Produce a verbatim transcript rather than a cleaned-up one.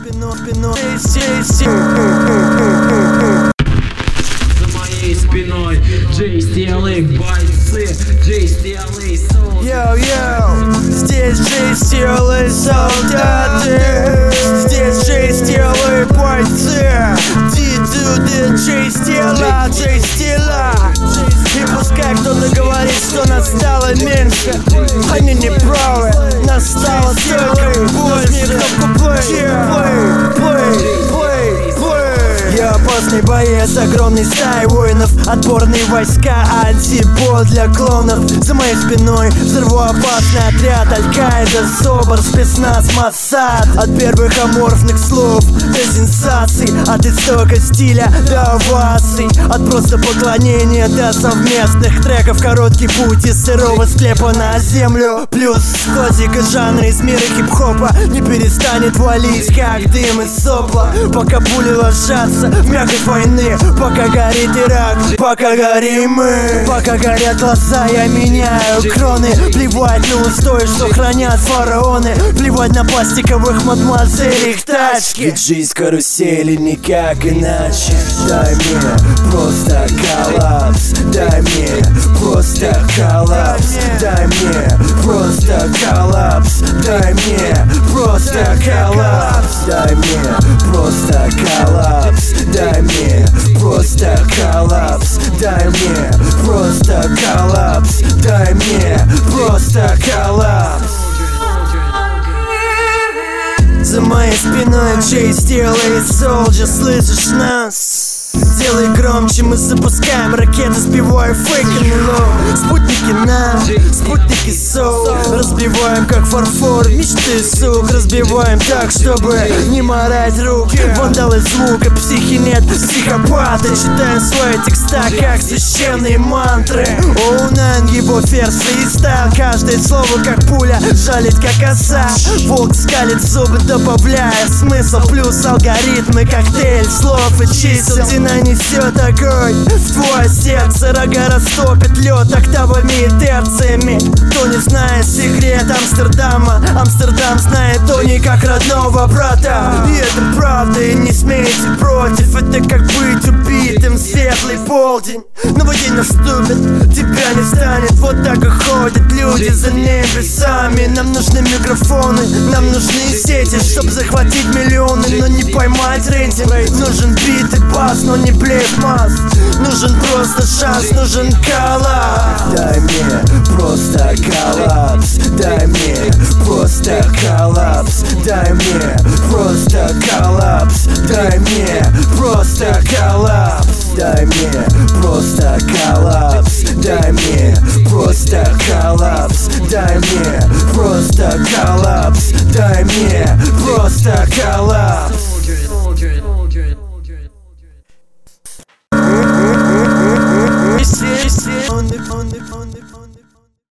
спиной, спиной, за моей спиной джей эс ти эл эй бойцы, джей эс ти эл эй солдаты. Йоу-йоу, здесь джей эс ти эл эй солдаты, здесь джей эс ти эл эй бойцы, Ди-ду-ди, джей эс ти эл эй, джей эс ти эл эй. И пускай кто-то говорит, что нас стало меньше, они не правы, нас стало только больше. Плей, плей, плей, плей. Я опасный боец, огромный стаи воинов, отборные войска, антипод для клонов. За моей спиной взрывоопасный отряд, Аль-Каида, СОБР, спецназ, Моссад. От первых аморфных слов до сенсаций, от истока стиля до оваций, от просто поклонения до совместных треков. Короткий путь из сырого склепа на землю, плюс классика жанра из мира хип-хопа не перестанет валить, как дым из сопла, пока пули ложатся в мякоть войны, пока горит Ирак, пока горим мы, пока горят глаза, я меняю кроны. Плевать на устои, что хранят фараоны, плевать на пластиковых мадемуазелей, их тачки. Ведь жизнь карусели никак иначе. Дай мне просто коллапс, дай мне просто коллапс, дай мне просто коллапс, дай мне просто коллапс, дай мне просто коллапс, дай мне просто коллапс, дай мне просто коллапс, дай мне просто коллапс. За моей спиной джей эс ти эл эй Soldier, слышишь нас? Делай громче, мы запускаем ракеты, сбивая фейки на лоу. Спутники нам, спутники соу, разбиваем как фарфор, мечты сук, разбиваем так, чтобы не морать рук. Вандалы звука, психи нет, психопаты, читаем свои текста как священные мантры. Оунан, его ферзь фристайл, каждое слово как пуля, жалит как оса. Волк скалит зубы, добавляя смысл, плюс алгоритмы, коктейль слов и чисел. Нанесет огонь в твое сердце, рога растопит лед октавами и терциями. Кто не знает секрет Амстердама, Амстердам знает Тони как родного брата. И это правда, и не смейте против, это как быть убитым в светлый полдень. Новый день наступит, тебя не станет, вот так и ходят люди за небесами. Нам нужны микрофоны, нам нужны сети, чтоб захватить миллионы, но не поймать рейтинг. Нужен бит и бас, но не плеймас. Нужен просто шанс, нужен коллапс. Дай мне просто коллапс, дай мне просто коллапс, дай мне просто коллапс, дай мне просто коллапс, дай мне просто коллапс, дай мне просто коллапс, дай мне